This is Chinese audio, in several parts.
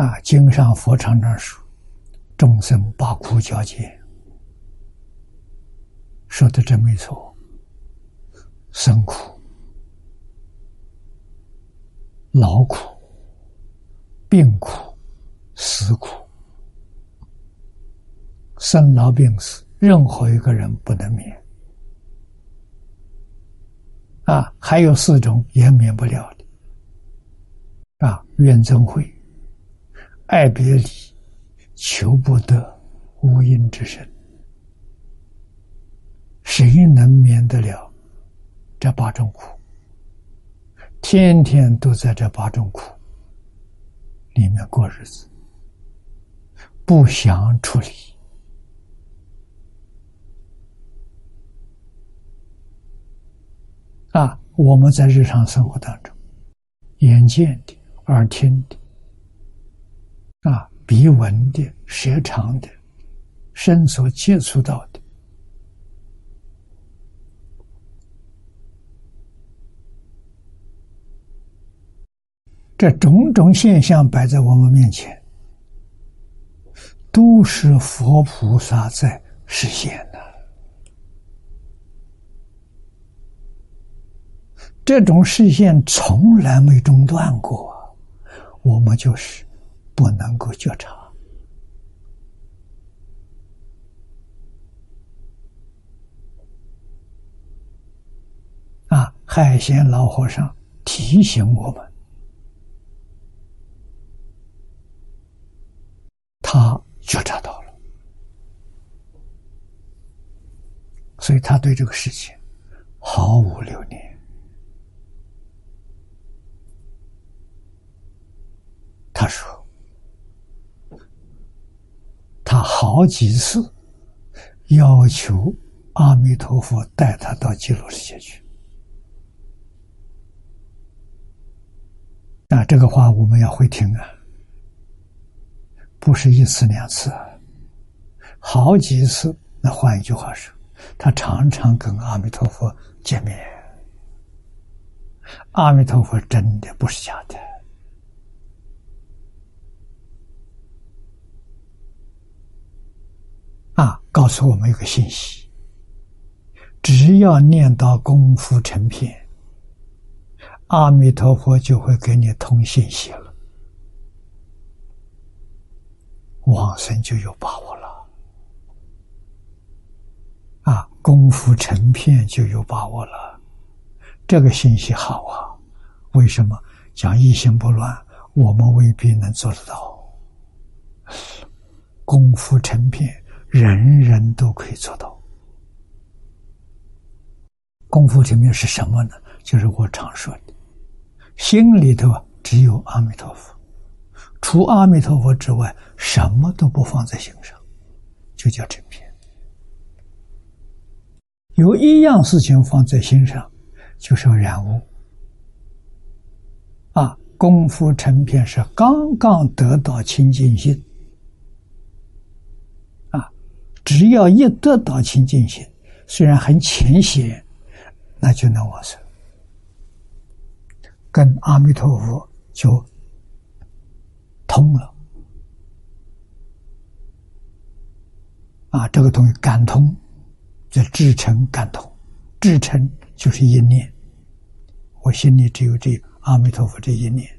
经上佛常常说，众生八苦交界，说的真没错。生苦、劳苦、病苦、死苦，生老病死，任何一个人不能免。还有4种也免不了的。怨憎会、爱别离、求不得、无因之身，谁能免得了这8种苦？天天都在这8种苦里面过日子，不想处理。我们在日常生活当中，眼见的、耳听的、鼻闻的、舌尝的、身所接触到的，这种种现象摆在我们面前，都是佛菩萨在实现的。这种实现从来没中断过，我们就是不能够觉察。海贤老和尚提醒我们，他觉察到了，所以他对这个事情毫无留念。他说，他好几次要求阿弥陀佛带他到极乐世界去。这个话我们要会听不是1次2次好几次。那换一句话说，他常常跟阿弥陀佛见面。阿弥陀佛真的不是假的。告诉我们一个信息，只要念到功夫成片，阿弥陀佛就会给你通信息了，往生就有把握了。功夫成片就有把握了，这个信息好啊。为什么？讲一心不乱，我们未必能做得到。功夫成片，人人都可以做到。功夫成片是什么呢？就是我常说的，心里头只有阿弥陀佛，除阿弥陀佛之外，什么都不放在心上，就叫成片。有一样事情放在心上，就是要染污。功夫成片是刚刚得到清净心。只要一得到清净心，虽然很浅显，那就能往生，跟阿弥陀佛就通了。这个东西感通，叫至诚感通。至诚就是一念，我心里只有这阿弥陀佛这一念。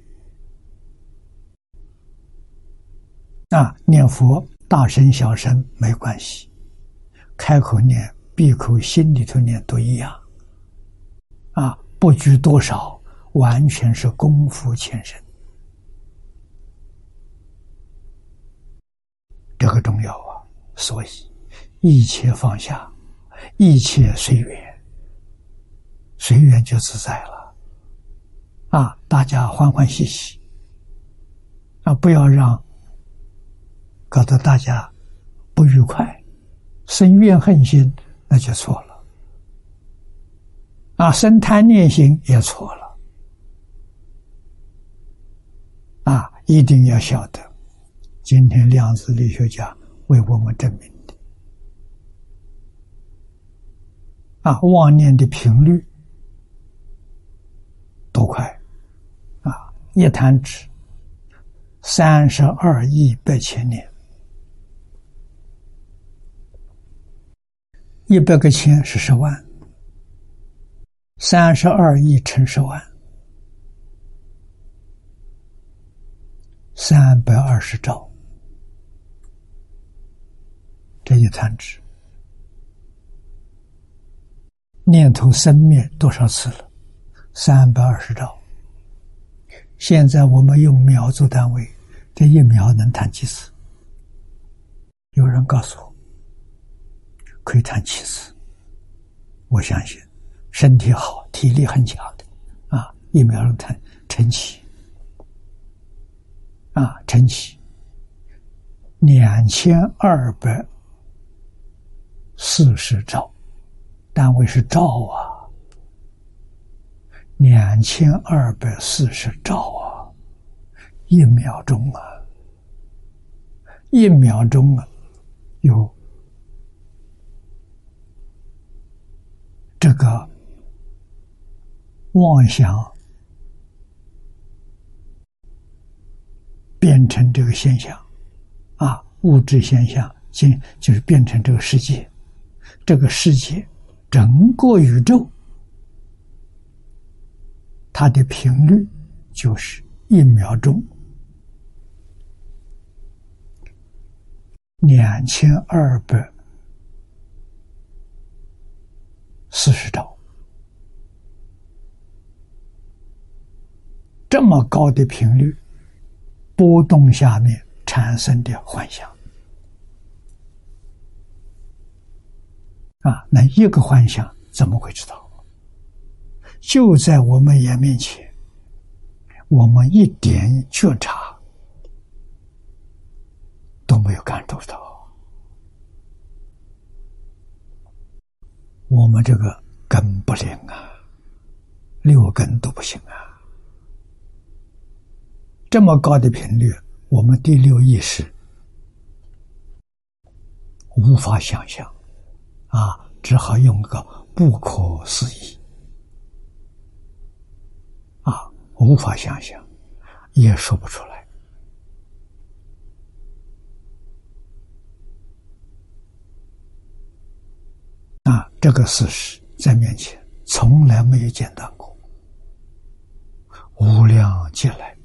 念佛大声小声没关系，开口念闭口心里头念都一样。不拘多少，完全是功夫前身。这个重要啊！所以一切放下，一切随缘，随缘就自在了。大家欢欢喜喜。不要让搞得大家不愉快，生怨恨心，那就错了。生贪念心也错了。一定要晓得，今天量子力学家为我们证明的。妄念的频率多快！一弹指 32亿8千年，100个千是10万，32亿乘10万，320兆，这一弹指，念头生灭多少次了？320兆。现在我们用秒做单位，这1秒能弹几次？有人告诉我，可以弹7次。我相信，身体好、体力很强的，1秒钟弹乘7，乘7，2240兆，单位是兆啊，2240兆啊，1秒钟啊，1秒钟啊，有这个妄想变成这个现象物质现象就是变成这个世界，这个世界整个宇宙它的频率就是1秒钟2240兆，这么高的频率波动下面产生的幻想那一个幻想怎么会知道？就在我们眼面前，我们一点觉察都没有感受到，我们这个根不灵6根都不行这么高的频率，我们第6意识无法想象只好用个不可思议无法想象，也说不出来这个事实在面前从来没有间断过，无量劫来，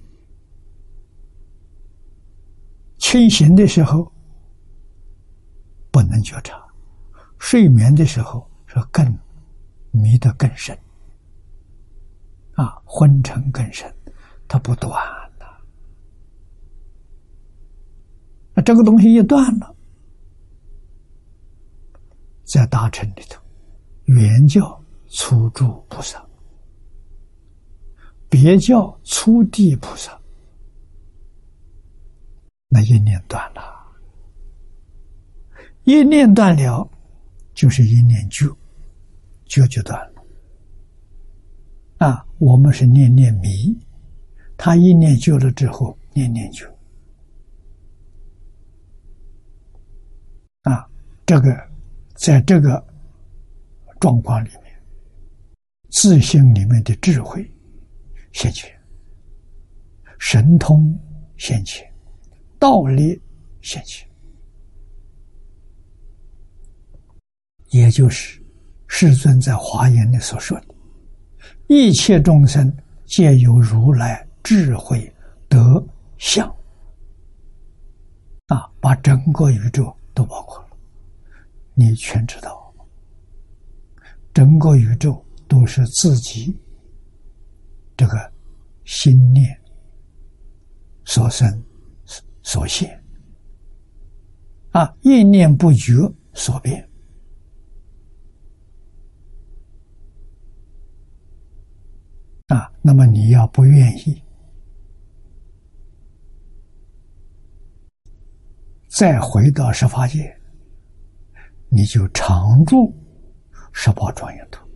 清醒的时候不能觉察，睡眠的时候是更迷得更深昏沉更深，它不断这个东西一断了，在大乘里头，原教初住菩萨，别教初地菩萨，那一念断了，一念断了，就是一念觉，觉就断了我们是念念迷，他一念觉了之后，念念觉这个在这个状况里面，自性里面的智慧现前，神通现前，道理现前，也就是世尊在华严里所说的，一切众生皆有如来智慧德相把整个宇宙都包括了，你全知道，整个宇宙都是自己这个心念所生所现一念不觉所变那么你要不愿意再回到十法界，你就常住18庄严土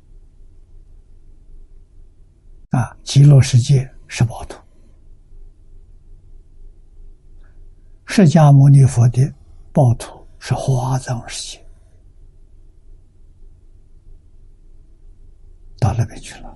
极乐世界18土，释迦牟尼佛的报土是华藏世界，到那边去了